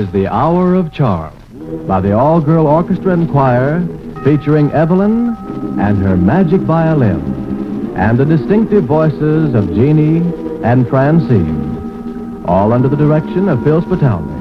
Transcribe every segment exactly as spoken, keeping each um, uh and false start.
is The Hour of Charm by the all-girl orchestra and choir featuring Evelyn and her magic violin and the distinctive voices of Jeannie and Francine, all under the direction of Phil Spitalny.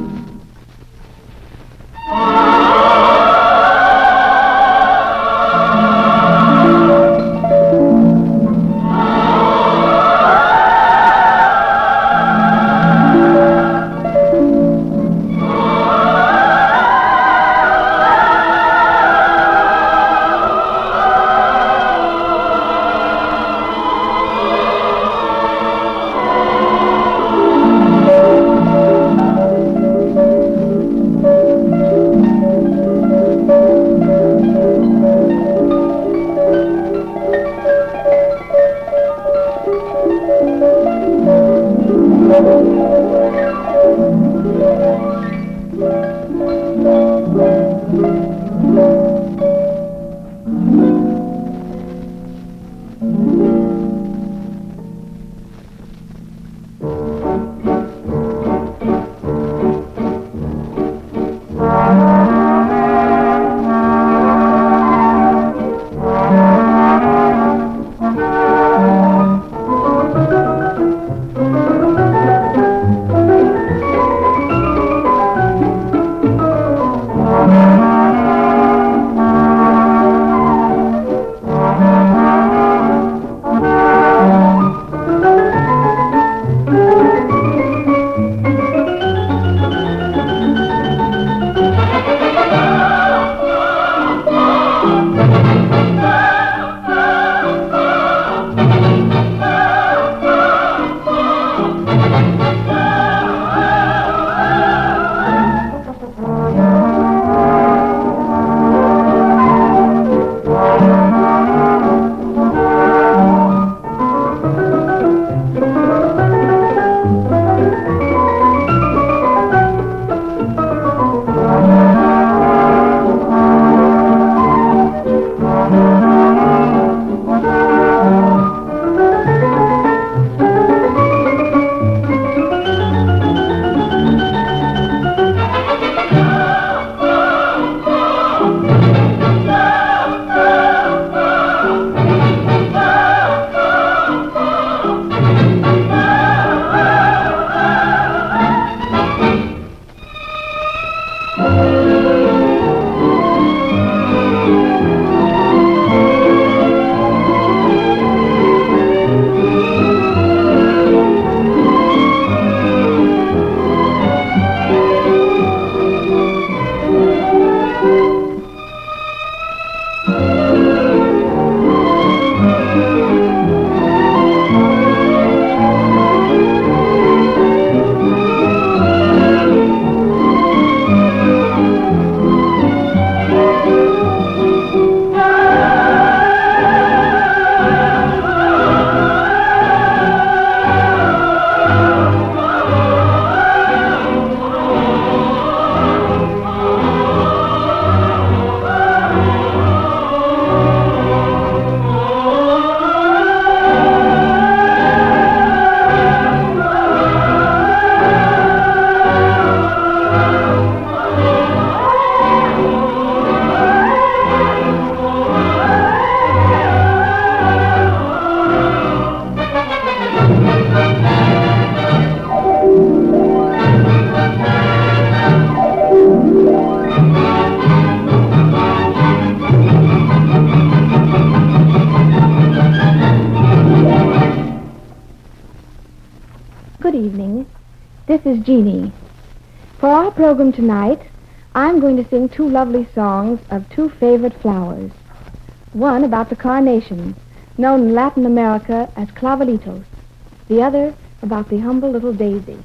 This is Jeannie. For our program tonight, I'm going to sing two lovely songs of two favorite flowers. One about the carnations, known in Latin America as clavelitos. The other about the humble little daisy.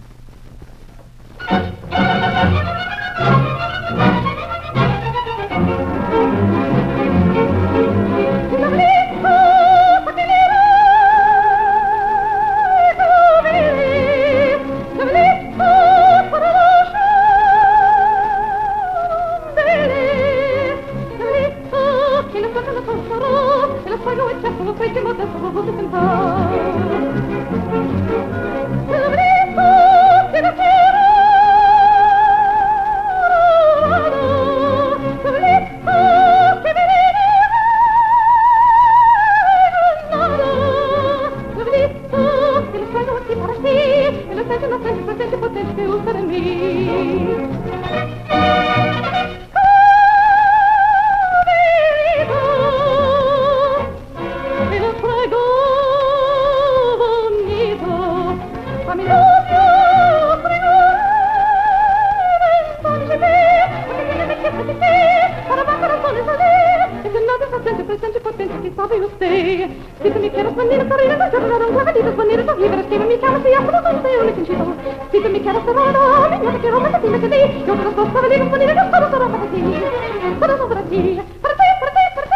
presente potente, chi sabe io sei. Se tu mi quieres venir a correr, no yo no voy a decir venir a vivere, se mi chiama si apro con te un incito. Se tu mi quieres cerrare, mi quiero que te me quedé. Yo te sto venir a venir a solo solo para ti. Solo solo para ti. Para ti, para ti, para ti.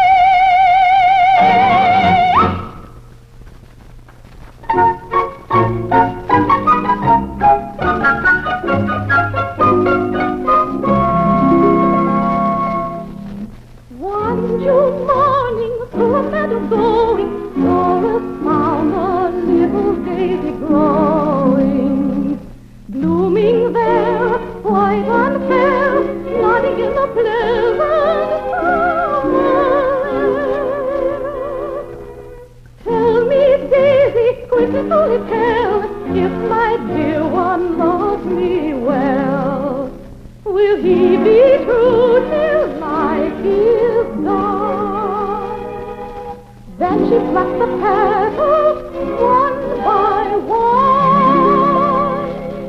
One June morning, through a meadow going, saw a found a little daisy growing, blooming there, white and fair, nodding in the pleasant summer. Tell me, Daisy, quickly to tell, if my dear one loves me well, will he be true till life is done? Then she plucked the petals one by one.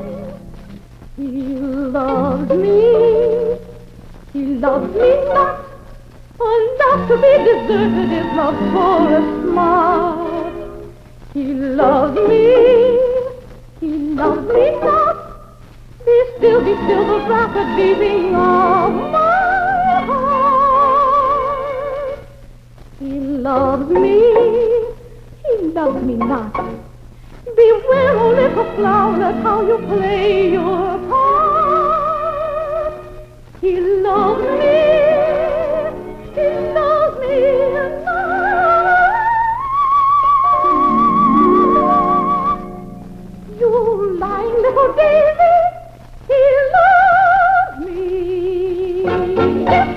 He loves me, he loves me not, enough to be deserted is love for a smart. He loves me, he loves me not, be still, be still the rapid beating of my heart. He loves me, he loves me not. Beware, oh little floweret, how you play your part. He loves me, he loves me not. You lying little Daisy, he loves me.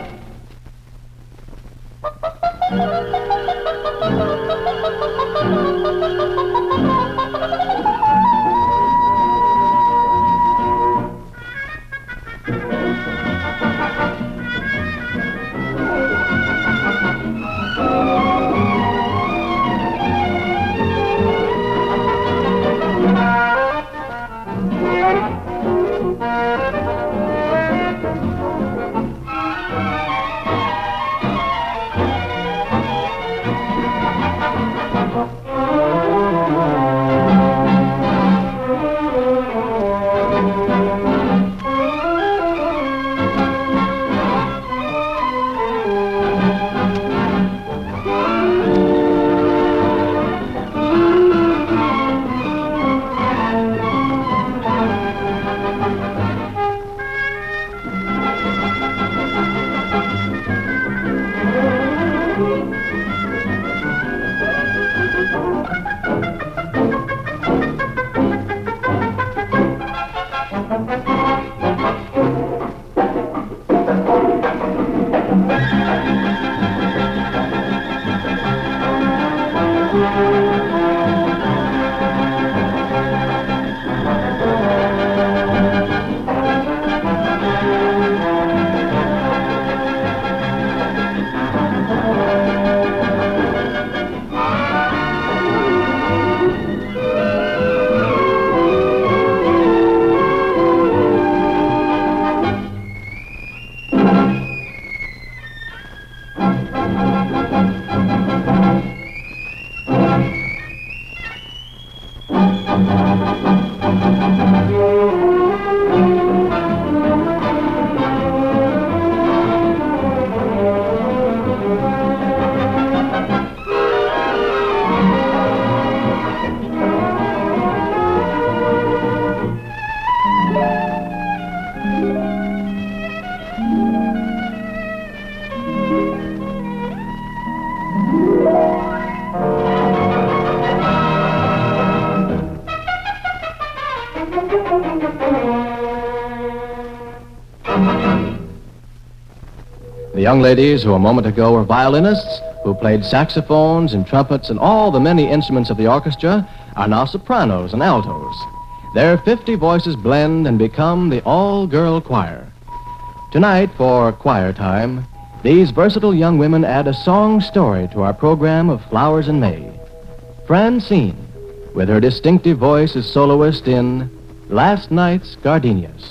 The young ladies who a moment ago were violinists, who played saxophones and trumpets and all the many instruments of the orchestra, are now sopranos and altos. Their fifty voices blend and become the all-girl choir. Tonight, for choir time, these versatile young women add a song story to our program of Flowers in May. Francine, with her distinctive voice as soloist in Last Night's Gardenias.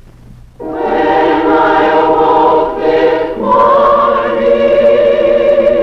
When I awoke this morning,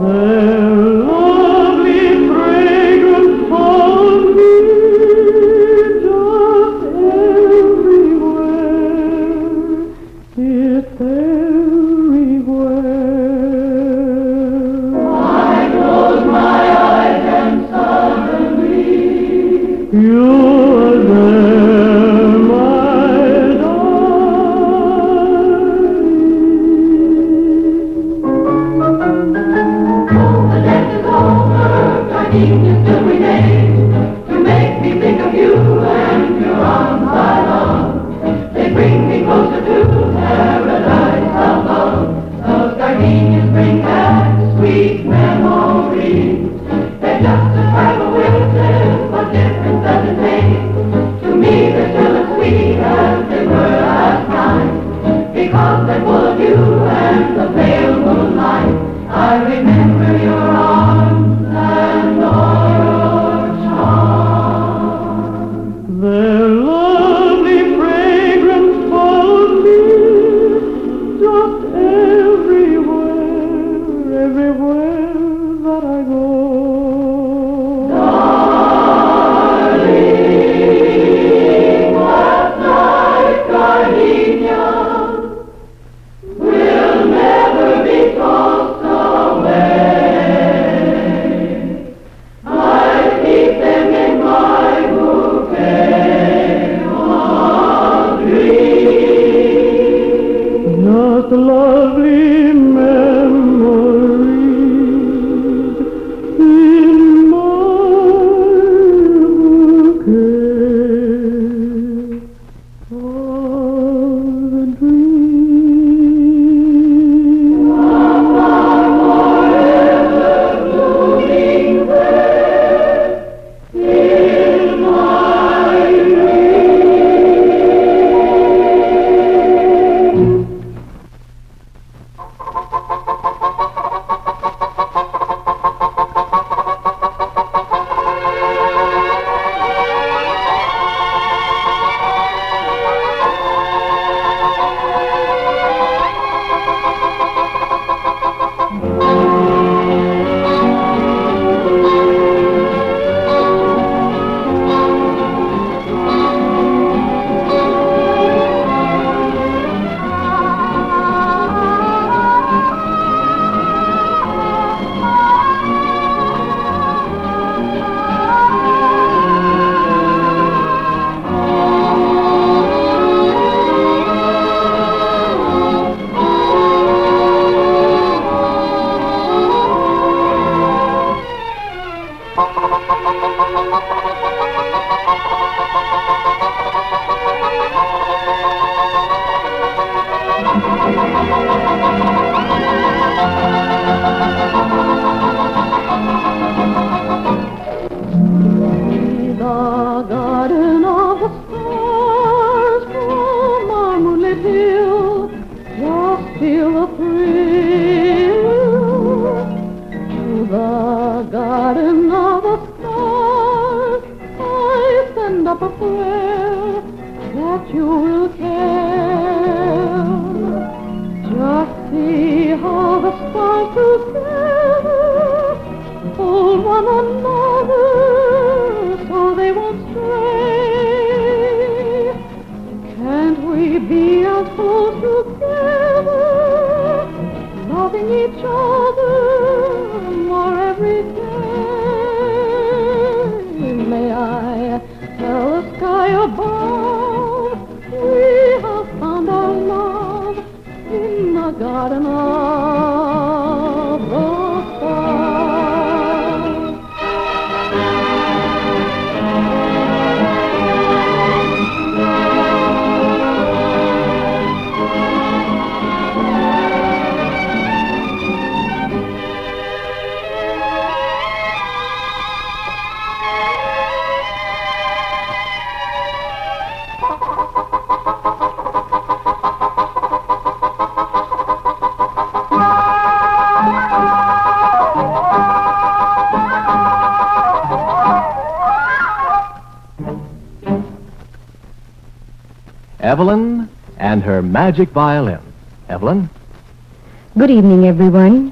Evelyn and her magic violin. Evelyn? Good evening, everyone.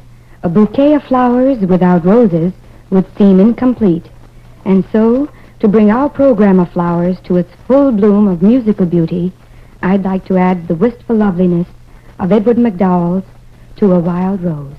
A bouquet of flowers without roses would seem incomplete. And so, to bring our program of flowers to its full bloom of musical beauty, I'd like to add the wistful loveliness of Edward MacDowell's To a Wild Rose.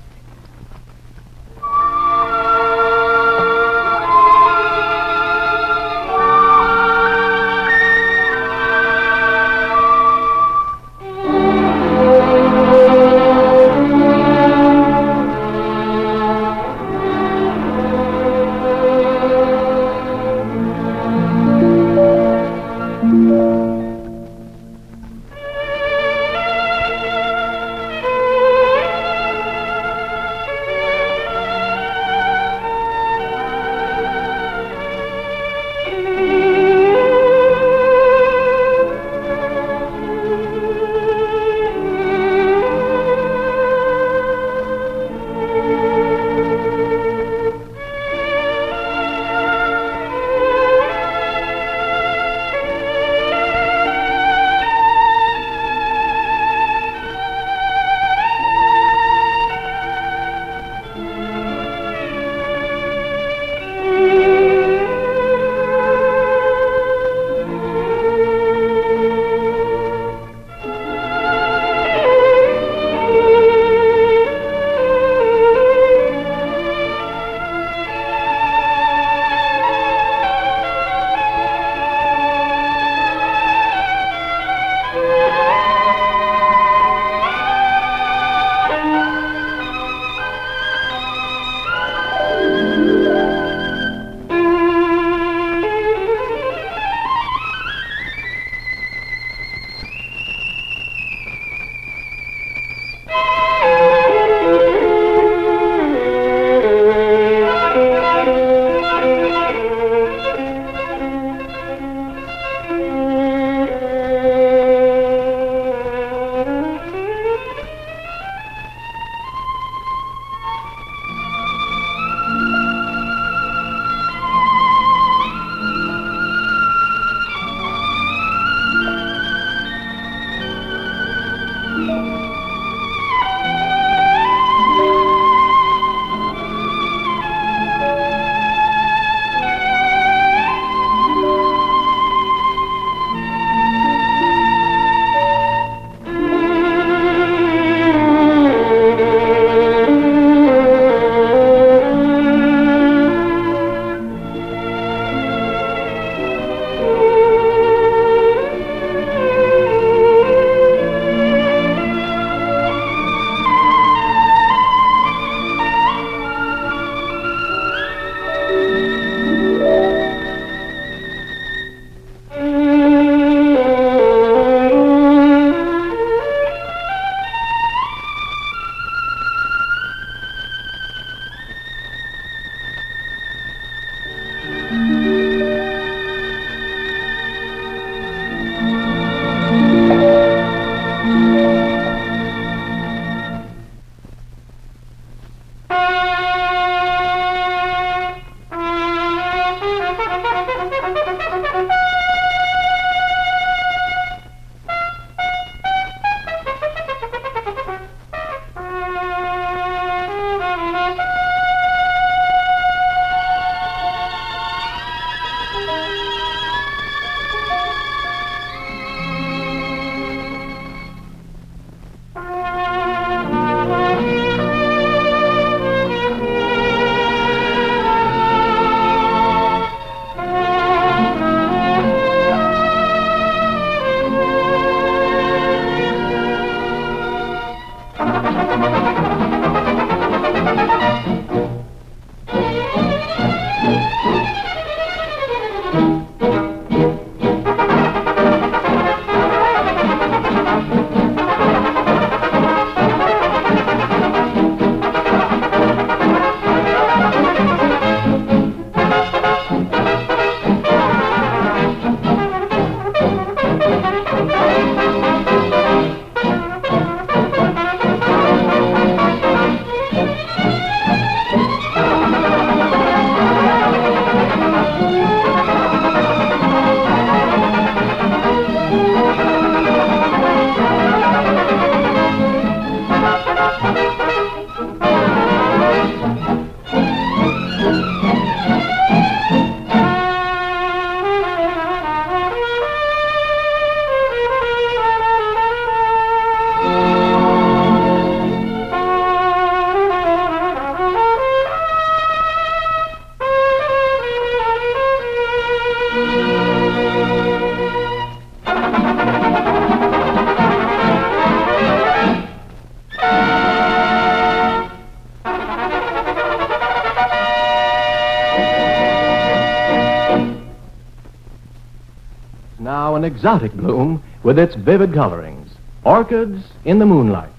now an exotic bloom with its vivid colorings. Orchids in the Moonlight.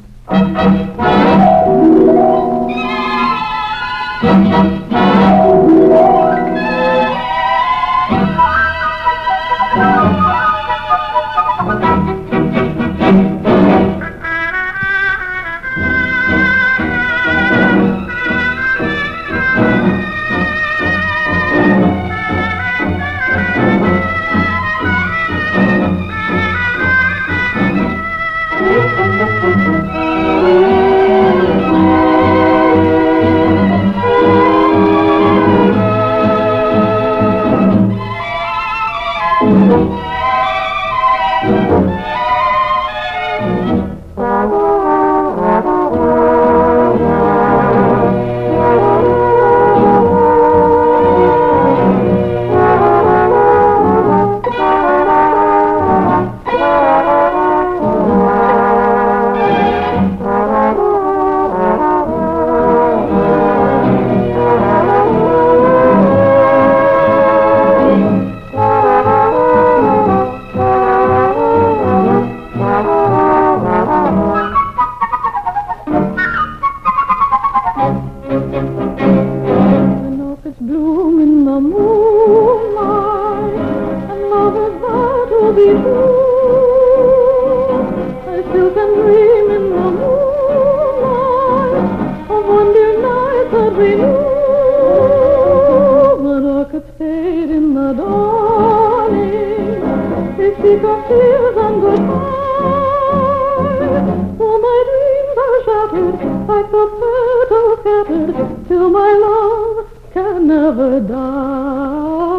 Till my love can never die.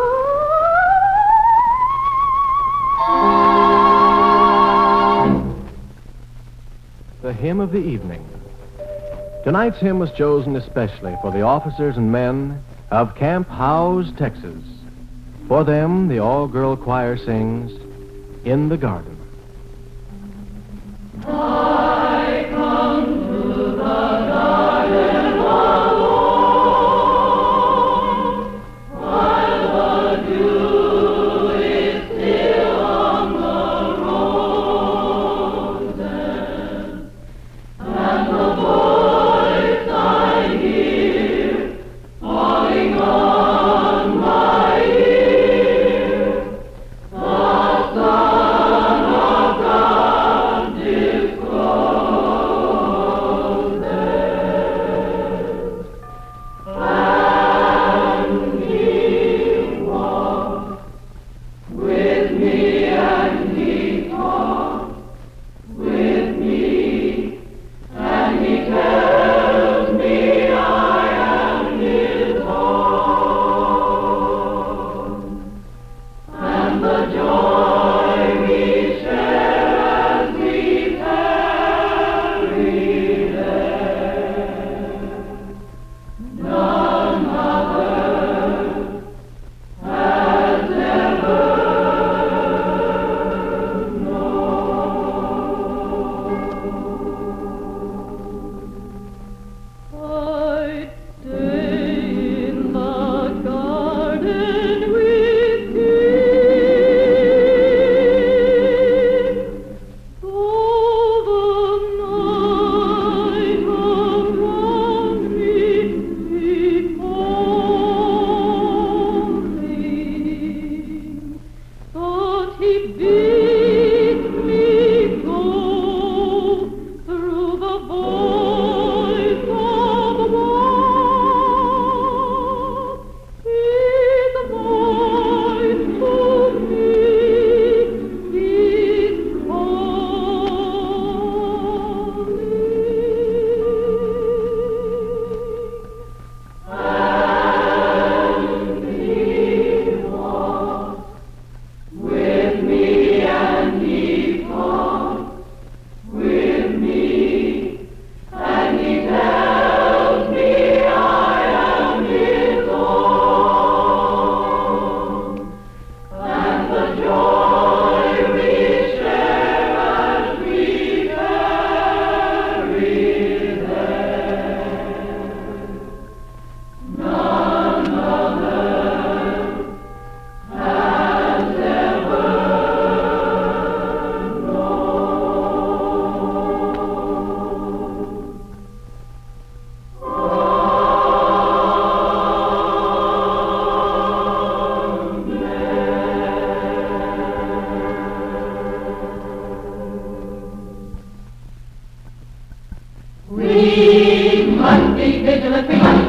The hymn of the evening. Tonight's hymn was chosen especially for the officers and men of Camp Howze, Texas. For them, the all-girl choir sings, In the Garden. I come to the garden alone, while the dew is still on the roses, and the voice I hear falling on my ear, the Son of God is gone.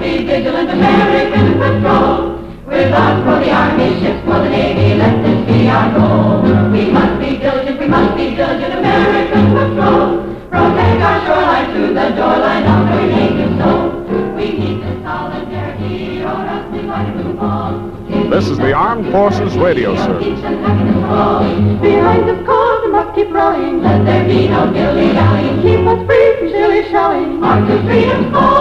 be vigilant American patrol. We're bound for the Army, ships for the Navy, let this be our goal. We must be diligent, we must be diligent American patrol. Protect our shoreline to the shoreline of our native soul. We need this solidarity or else we're going to move on. This is the Armed Forces Radio Service. Behind this cause we must keep rowing. Let there be no dilly-dallying. Keep us free from shilly-shallying. March to freedom's cause.